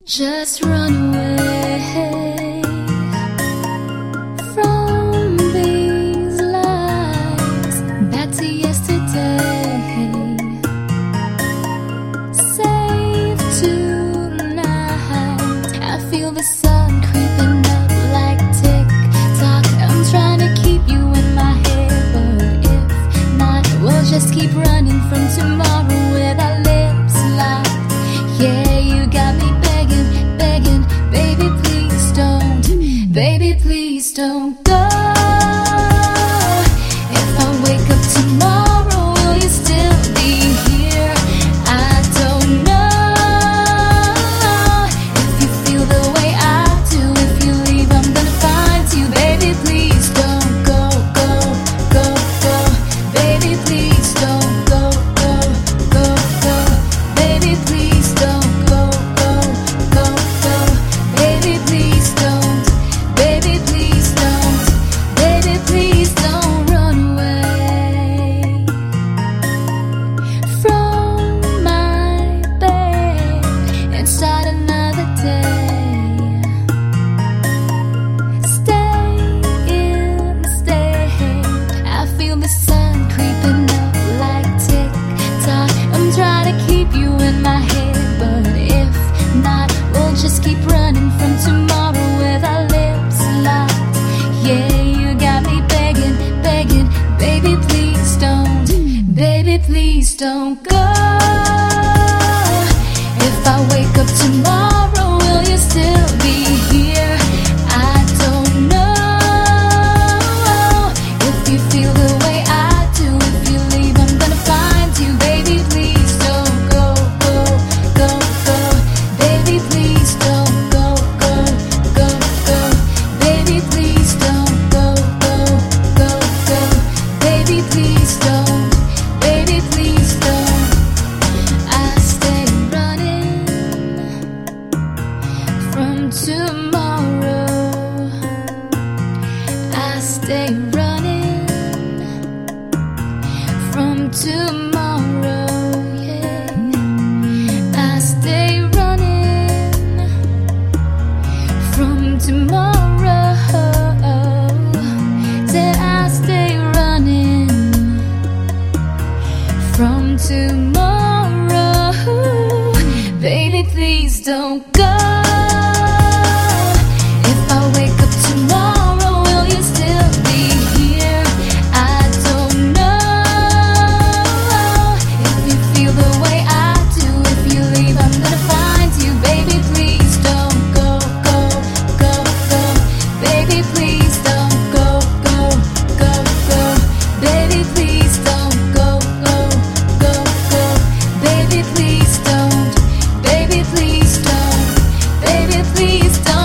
Just run away from these lies, back to yesterday. Safe tonight. I feel the sun creeping up like tick-tock. I'm trying to keep you in my head, but if not, we'll just keep running from tomorrow with our lips locked. Yeah, you got me begging, baby, please don't. Baby, please don't go. If I wake up tomorrow, will you still be here? I don't know. If you feel the way I do, if you leave, I'm gonna find you. Baby, please don't go, go, go, go. Baby, please don't go, go, go, go. Baby, please don't go, go, go, go. Baby, please don't. Baby, please don't. Baby, please don't run away from my bed and start another day. Stay instead. I feel the sun creeping up like tick-tock. I'm trying to keep you in my head, but if not, we'll just keep running from tomorrow with our lips locked. Yeah, you got me begging, baby, please don't. Baby, please don't go. If I wake up tomorrow, will you still be here? I don't know. If you feel the way I do, if you leave, I'm gonna find you. Baby, please don't go, go, go, go. Baby, please don't go, go, go, go. Baby, please don't go, go, go, go. Baby, please don't. Baby, please don't. I stay running from tomorrow. I stay running from tomorrow. Yeah, I stay running from tomorrow. Said I stay running from tomorrow. Baby, please don't go. If I wake up tomorrow, will you still be here? I don't know. If you feel the way I do, if you leave, I'm gonna find you. Baby, please don't go, go, go, go. Baby, please don't go, go, go, go. Baby, please don't go, go, go, go. Baby, please don't. Baby, please don't. Baby, please don't.